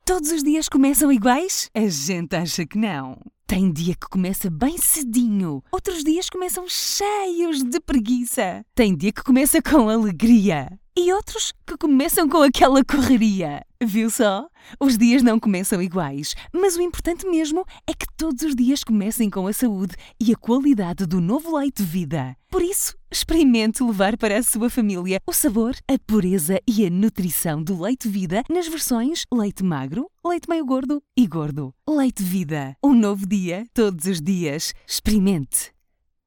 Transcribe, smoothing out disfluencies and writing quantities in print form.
Todos os dias começam iguais? A gente acha que não. Tem dia que começa bem cedinho, outros dias começam cheios de preguiça. Tem dia que começa com alegria e outros que começam com aquela correria. Viu só? Os dias não começam iguais, mas o importante mesmo é que todos os dias comecem com a saúde e a qualidade do novo leite Vida. Por isso, experimente levar para a sua família o sabor, a pureza e a nutrição do leite Vida nas versões leite magro, leite meio gordo e gordo. Leite Vida. Um novo dia, todos os dias. Experimente!